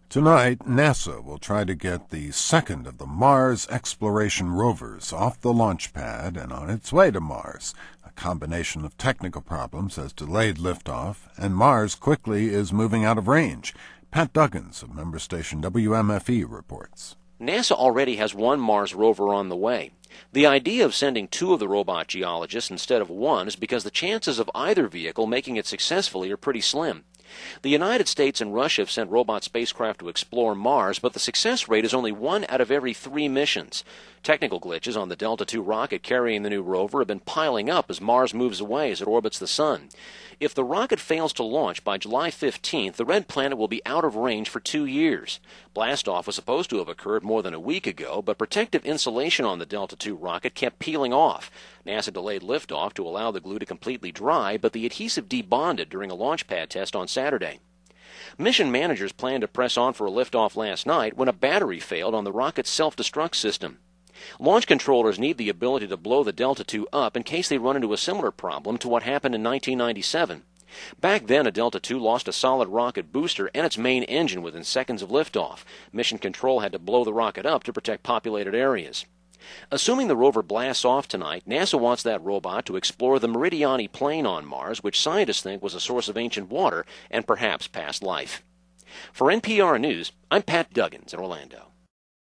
Tonight, NASA will try to get the second of the Mars exploration rovers off the launch pad and on its way to Mars. A combination of technical problems has delayed liftoff, and Mars quickly is moving out of range. Pat Duggins of member station WMFE reports. NASA already has one Mars rover on the way. The idea of sending two of the robot geologists instead of one is because the chances of either vehicle making it successfully are pretty slim. The United States and Russia have sent robot spacecraft to explore Mars, but the success rate is only 1 out of every 3 missions. Technical glitches on the Delta II rocket carrying the new rover have been piling up as Mars moves away as it orbits the Sun. If the rocket fails to launch by July 15th, the red planet will be out of range for 2 years. Blastoff was supposed to have occurred more than a week ago, but protective insulation on the Delta II rocket kept peeling off. NASA delayed liftoff to allow the glue to completely dry, but the adhesive debonded during a launch pad test on Saturday. Mission managers planned to press on for a liftoff last night when a battery failed on the rocket's self-destruct system. Launch controllers need the ability to blow the Delta II up in case they run into a similar problem to what happened in 1997. Back then, a Delta II lost a solid rocket booster and its main engine within seconds of liftoff. Mission Control had to blow the rocket up to protect populated areas. Assuming the rover blasts off tonight, NASA wants that robot to explore the Meridiani Plain on Mars, which scientists think was a source of ancient water and perhaps past life. For NPR News, I'm Pat Duggins in Orlando.